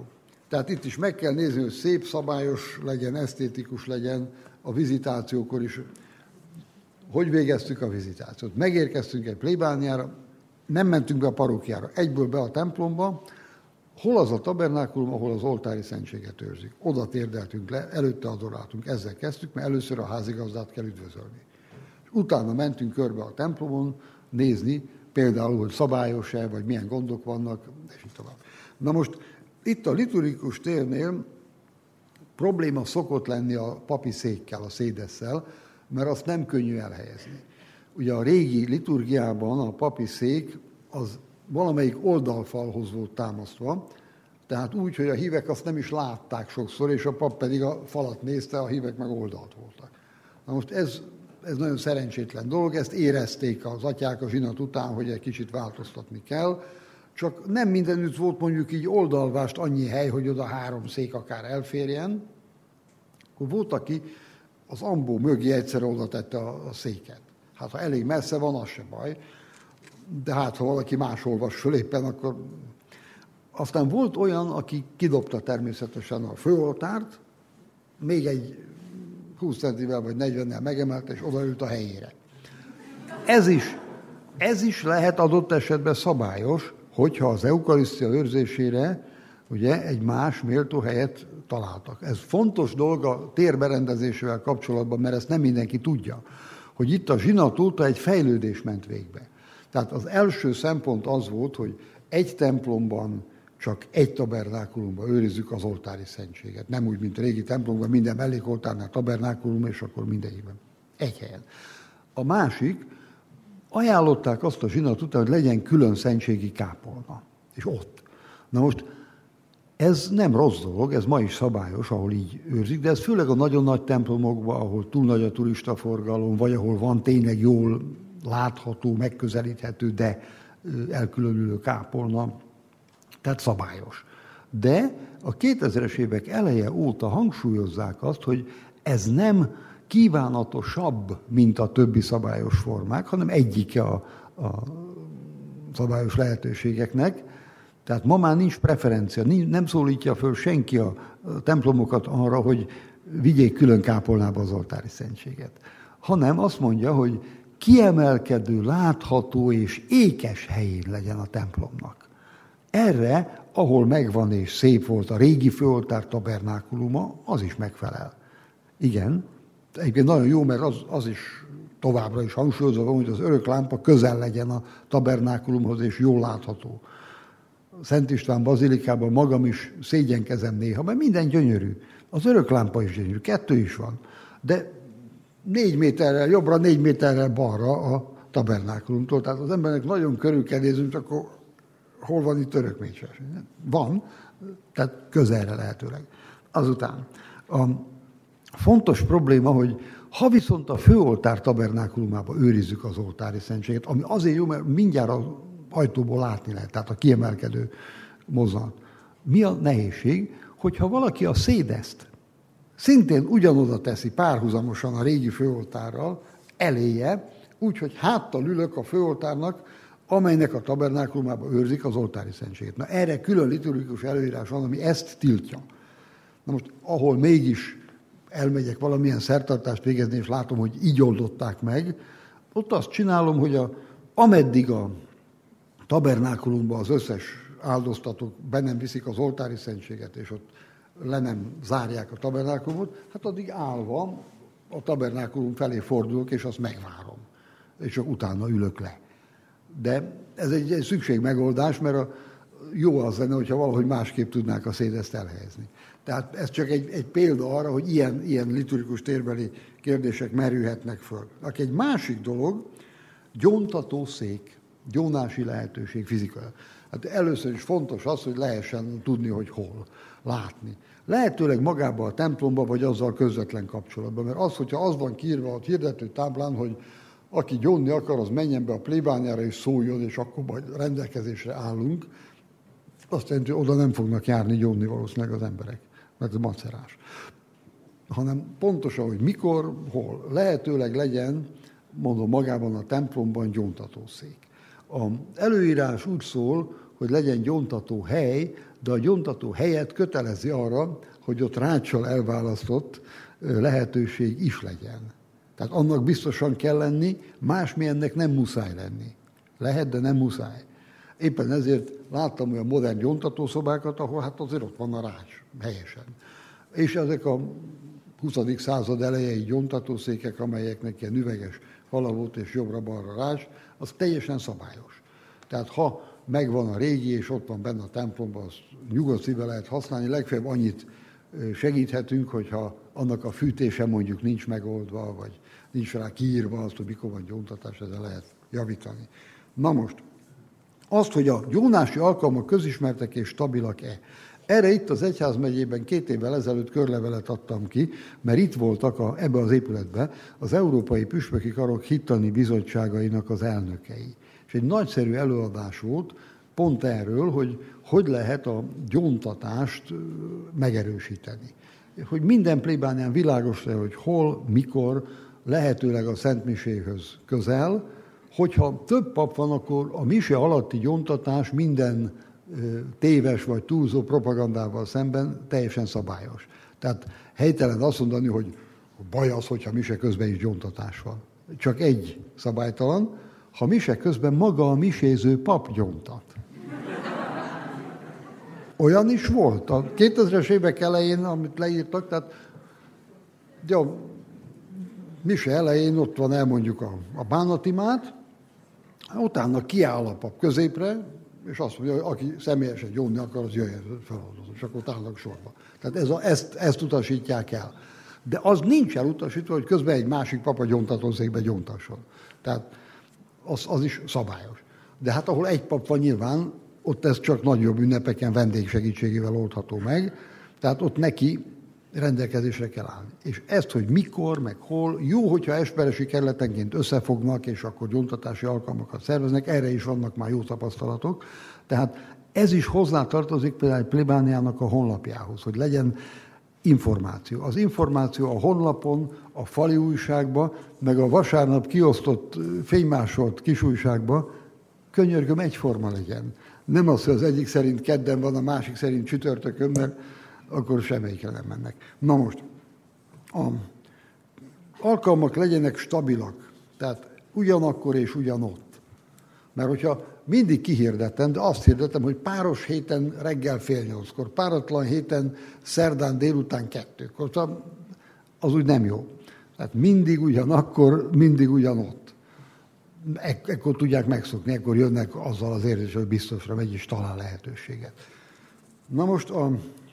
Tehát itt is meg kell nézni, hogy szép, szabályos legyen, esztétikus legyen a vizitációkor is. Hogy végeztük a vizitációt? Megérkeztünk egy plébániára, nem mentünk be a parókiára, egyből be a templomba. Hol az a tabernákulum, ahol az oltári szentséget őrzik? Oda térdeltünk le, előtte adoráltunk, ezzel kezdtük, mert először a házigazdát kell üdvözölni. És utána mentünk körbe a templomon nézni, például, hogy szabályos-e, vagy milyen gondok vannak, és így tovább. Na most itt a liturgikus térnél probléma szokott lenni a papi székkel, a szédesszel, mert azt nem könnyű elhelyezni. Ugye a régi liturgiában a papi szék az valamelyik oldalfalhoz volt támasztva, tehát úgy, hogy a hívek azt nem is látták sokszor, és a pap pedig a falat nézte, a hívek meg oldalt voltak. Na most ez nagyon szerencsétlen dolog, ezt érezték az atyák a zsinat után, hogy egy kicsit változtatni kell, csak nem mindenütt volt mondjuk így oldalvást annyi hely, hogy oda 3 szék akár elférjen. Akkor volt, aki az ambó mögé egyszer oda tette a széket. Hát ha elég messze van, az se baj, de hát ha valaki más olvas föl éppen, akkor... Aztán volt olyan, aki kidobta természetesen a főoltárt, még egy 20 centivel vagy 40-nel megemelte, és odaült a helyére. Ez is lehet adott esetben szabályos, hogyha az eukarisztia őrzésére ugye egy más méltó helyet találtak. Ez fontos dolog a térberendezésével kapcsolatban, mert ezt nem mindenki tudja, hogy itt a zsinat óta egy fejlődés ment végbe. Tehát az első szempont az volt, hogy egy templomban csak egy tabernákulumban őrizzük az oltári szentséget. Nem úgy, mint a régi templomban, minden mellékoltárnál tabernákulum, és akkor mindegyikben. Egy helyen. A másik, ajánlották azt a zsinat után, hogy legyen külön szentségi kápolna. És ott. Na most ez nem rossz dolog, ez ma is szabályos, ahol így őrzik, de ez főleg a nagyon nagy templomokban, ahol túl nagy a turistaforgalom, vagy ahol van tényleg jól látható, megközelíthető, de elkülönülő kápolna, tehát szabályos. De a 2000-es évek eleje óta hangsúlyozzák azt, hogy ez nem kívánatosabb, mint a többi szabályos formák, hanem egyike a szabályos lehetőségeknek. Tehát ma már nincs preferencia, nem szólítja föl senki a templomokat arra, hogy vigyék külön kápolnába az oltári szentséget. Hanem azt mondja, hogy kiemelkedő, látható és ékes helyén legyen a templomnak. Erre, ahol megvan és szép volt a régi főoltár tabernákuluma, az is megfelel. Igen, egyébként nagyon jó, mert az is továbbra is hangsúlyozva van, hogy az örök lámpa közel legyen a tabernákulumhoz, és jól látható. Szent István bazilikában magam is szégyenkezem néha, mert minden gyönyörű. Az örök lámpa is gyönyörű, 2 is van. De 4 méterrel jobbra, 4 méterrel balra a tabernákulumtól. Tehát az embernek nagyon körül kell néznünk, akkor hol van itt örök mécses? Van, tehát közelre lehetőleg. Azután a fontos probléma, hogy ha viszont a főoltár tabernákulumában őrizzük az oltári szentséget, ami azért jó, mert mindjárt az ajtóból látni lehet, tehát a kiemelkedő mozzanat. Mi a nehézség, hogyha valaki a szédeszt szintén ugyanoda teszi párhuzamosan a régi főoltárral, eléje, úgyhogy háttal ülök a főoltárnak, amelynek a tabernákulumában őrzik az oltári szentséget. Na erre külön liturgikus előírás van, ami ezt tiltja. Na most, ahol mégis elmegyek valamilyen szertartást végezni, és látom, hogy így oldották meg, ott azt csinálom, hogy ameddig a tabernákulumban az összes áldoztatók be nem viszik az oltári szentséget, és ott le nem zárják a tabernákulumot, hát addig állva a tabernákulum felé fordulok, és azt megvárom. És csak utána ülök le. De ez egy szükségmegoldás, mert jó az lenne, hogyha valahogy másképp tudnák a szédeszt elhelyezni. Tehát ez csak egy példa arra, hogy ilyen liturgikus térbeli kérdések merülhetnek föl. Egy másik dolog, gyóntatószék, gyónási lehetőség fizikailag. Hát először is fontos az, hogy lehessen tudni, hogy hol, látni. Lehetőleg magában a templomban, vagy azzal közvetlen kapcsolatban. Mert az, hogyha az van kiírva a hirdető táblán, hogy aki gyónni akar, az menjen be a plébániára és szóljon, és akkor majd rendelkezésre állunk, azt jelenti, hogy oda nem fognak járni gyónni valószínűleg az emberek, mert ez macerás. Hanem pontosan, hogy mikor, hol. Lehetőleg legyen, mondom, magában a templomban gyóntatószék. Az előírás úgy szól, hogy legyen gyóntató hely, de a gyóntató helyet kötelezi arra, hogy ott ráccsal elválasztott lehetőség is legyen. Tehát annak biztosan kell lenni, másmilyennek nem muszáj lenni. Lehet, de nem muszáj. Éppen ezért láttam olyan modern gyóntatószobákat, ahol hát azért ott van a rács, helyesen. És ezek a 20. század elejei gyóntatószékek, amelyeknek ilyen üveges fala volt és jobbra-balra rács, az teljesen szabályos. Tehát ha megvan a régi, és ott van benne a templomban, azt nyugodt szívvel lehet használni, legfeljebb annyit segíthetünk, hogyha annak a fűtése mondjuk nincs megoldva, vagy nincs rá kiírva azt, hogy mikor van gyóntatás, ezzel lehet javítani. Na most, azt, hogy a gyónási alkalmak közismertek és stabilak-e, erre itt az egyházmegyében 2 évvel ezelőtt körlevelet adtam ki, mert itt voltak ebbe az épületbe az Európai Püspöki Karok Hittani Bizottságainak az elnökei. És egy nagyszerű előadás volt pont erről, hogy lehet a gyóntatást megerősíteni. Hogy minden plébánián világos le, hogy hol, mikor, lehetőleg a szentmiséhöz közel, hogyha több pap van, akkor a mise alatti gyóntatás minden téves vagy túlzó propagandával szemben teljesen szabályos. Tehát helytelen azt mondani, hogy baj az, hogyha mise közben is gyóntatás van. Csak egy szabálytalan, ha mise közben maga a miséző pap gyóntat. Olyan is volt. A 2000-es évek elején, amit leírtak, tehát a mise elején ott van elmondjuk a bánatimát, utána kiáll a pap középre, és azt mondja, hogy aki személyesen gyónni akar, az jöjjön feladozó, és akkor ott állnak sorba. Tehát ezt utasítják el. De az nincs elutasítva, hogy közben egy másik papa gyóntatószékbe gyóntasson. Tehát az is szabályos. De hát ahol egy pap van nyilván, ott ez csak nagyobb ünnepeken vendég segítségével oldható meg, tehát ott neki rendelkezésre kell állni. És ezt, hogy mikor, meg hol, jó, hogyha esperesi kerületenként összefognak, és akkor gyóntatási alkalmakat szerveznek, erre is vannak már jó tapasztalatok. Tehát ez is hozzátartozik például egy plébániának a honlapjához, hogy legyen információ. Az információ a honlapon, a fali újságban, meg a vasárnap kiosztott, fénymásolt kisújságban könyörgöm egyforma legyen. Nem az, hogy az egyik szerint kedden van, a másik szerint csütörtökön, mert akkor semmelyikre nem mennek. Na most, alkalmak legyenek stabilak, tehát ugyanakkor és ugyanott. Mert hogyha mindig kihirdetem, de azt hirdetem, hogy páros héten reggel 7:30, páratlan héten szerdán délután 2:00, az úgy nem jó. Tehát mindig ugyanakkor, mindig ugyanott. Ekkor tudják megszokni, ekkor jönnek azzal az érzéssel, hogy biztosra megy és talál lehetőséget. Na most a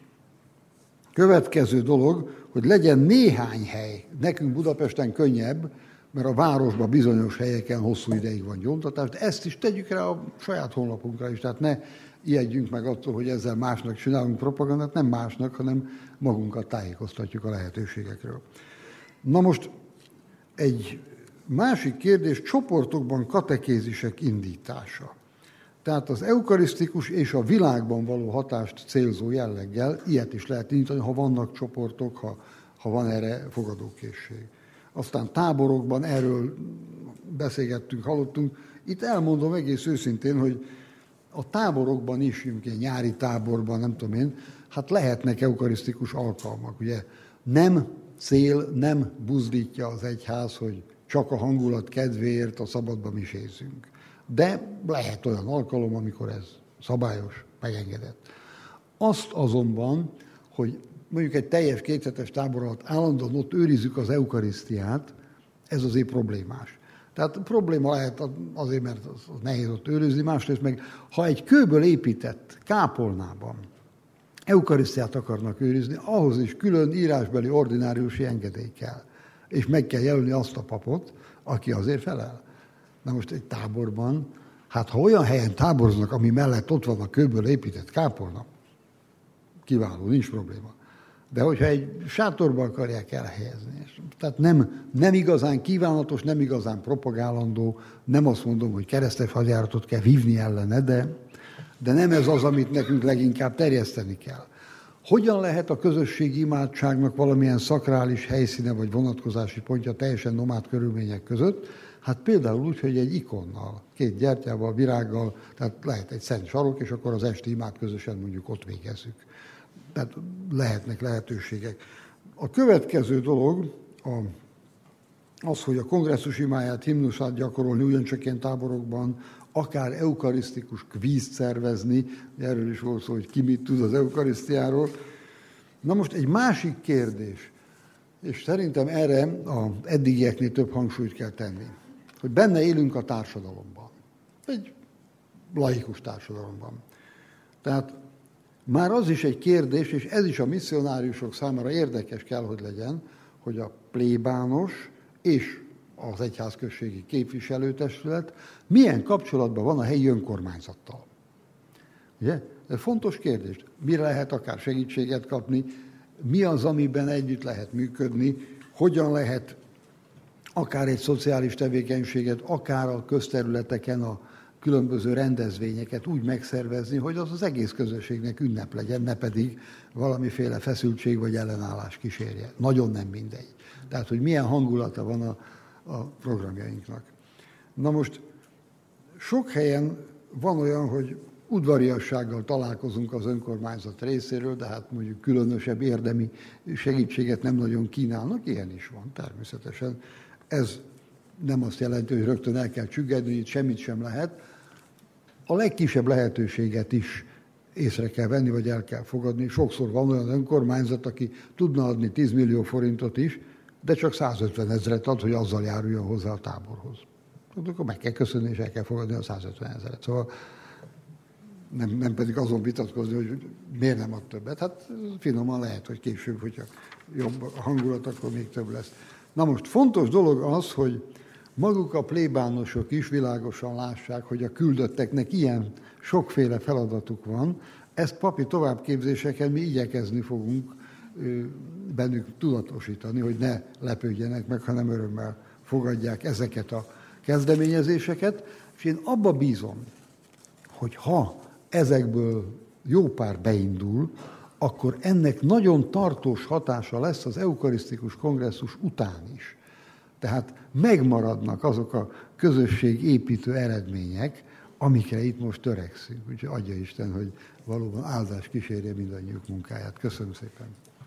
következő dolog, hogy legyen néhány hely. Nekünk Budapesten könnyebb, mert a városban bizonyos helyeken hosszú ideig van gyóntatás, de ezt is tegyük rá a saját honlapunkra is. Tehát ne ijedjünk meg attól, hogy ezzel másnak csinálunk propagandát, nem másnak, hanem magunkat tájékoztatjuk a lehetőségekről. Na most egy másik kérdés, csoportokban katekézisek indítása. Tehát az eukarisztikus és a világban való hatást célzó jelleggel ilyet is lehet indítani, ha vannak csoportok, ha van erre fogadókészség. Aztán táborokban erről beszélgettünk, hallottunk. Itt elmondom egész őszintén, hogy a táborokban is, ilyen nyári táborban, nem tudom én, hát lehetnek eukarisztikus alkalmak. Ugye nem cél, nem buzdítja az egyház, hogy csak a hangulat kedvéért a szabadba misézzünk. De lehet olyan alkalom, amikor ez szabályos, megengedett. Azt azonban, hogy mondjuk egy teljes 2 hetes tábor alatt állandóan ott őrizzük az eukarisztiát, ez azért problémás. Tehát probléma lehet azért, mert az nehéz ott őrizni, másrészt meg, ha egy kőből épített kápolnában eukarisztiát akarnak őrizni, ahhoz is külön írásbeli ordináriusi engedély kell. És meg kell jelölni azt a papot, aki azért felel. Na most egy táborban, hát ha olyan helyen táboroznak, ami mellett ott van a kőből épített kápolna, kiváló, nincs probléma. De hogyha egy sátorba akarják elhelyezni, tehát nem igazán kívánatos, nem igazán propagálandó, nem azt mondom, hogy keresztes hadjáratot kell vívni ellene, de nem ez az, amit nekünk leginkább terjeszteni kell. Hogyan lehet a közösségi imádságnak valamilyen szakrális helyszíne vagy vonatkozási pontja teljesen nomád körülmények között? Hát például úgy, hogy egy ikonnal, 2 gyertyával, virággal, tehát lehet egy szent sarok, és akkor az esti imát közösen mondjuk ott végezzük. Tehát lehetnek lehetőségek. A következő dolog az, hogy a kongresszus imáját, himnuszát gyakorolni ugyancsak ilyen táborokban, akár eukarisztikus kvízt szervezni, erről is volt szó, hogy ki mit tud az eukarisztiáról. Na most egy másik kérdés, és szerintem erre az eddigieknél több hangsúlyt kell tenni, hogy benne élünk a társadalomban, egy laikus társadalomban. Tehát már az is egy kérdés, és ez is a misszionáriusok számára érdekes kell, hogy legyen, hogy a plébános és az egyházközségi képviselőtestület milyen kapcsolatban van a helyi önkormányzattal. Ugye? Ez fontos kérdés. Mire lehet akár segítséget kapni, mi az, amiben együtt lehet működni, hogyan lehet akár egy szociális tevékenységet, akár a közterületeken a különböző rendezvényeket úgy megszervezni, hogy az az egész közösségnek ünnep legyen, ne pedig valamiféle feszültség vagy ellenállás kísérje. Nagyon nem mindegy. Tehát, hogy milyen hangulata van a programjainknak. Na most sok helyen van olyan, hogy udvariassággal találkozunk az önkormányzat részéről, de hát mondjuk különösebb érdemi segítséget nem nagyon kínálnak, ilyen is van természetesen. Ez nem azt jelenti, hogy rögtön el kell csüggedni, itt semmit sem lehet. A legkisebb lehetőséget is észre kell venni, vagy el kell fogadni. Sokszor van olyan önkormányzat, aki tudna adni 10 millió forintot is, de csak 150 000 ad, hogy azzal járuljon hozzá a táborhoz. Akkor meg kell köszönni, és el kell fogadni a 150 000. Szóval nem pedig azon vitatkozni, hogy miért nem ad többet. Hát finoman lehet, hogy később, hogyha jobb a hangulat, akkor még több lesz. Na most fontos dolog az, hogy maguk a plébánosok is világosan lássák, hogy a küldötteknek ilyen sokféle feladatuk van. Ezt papi továbbképzéseken mi igyekezni fogunk bennük tudatosítani, hogy ne lepődjenek meg, hanem örömmel fogadják ezeket a kezdeményezéseket. És én abba bízom, hogy ha ezekből jó pár beindul, akkor ennek nagyon tartós hatása lesz az eukarisztikus kongresszus után is. Tehát megmaradnak azok a közösségépítő eredmények, amikre itt most törekszünk. Úgyhogy adja Isten, hogy valóban áldás kísérje mindannyiuk munkáját. Köszönöm szépen!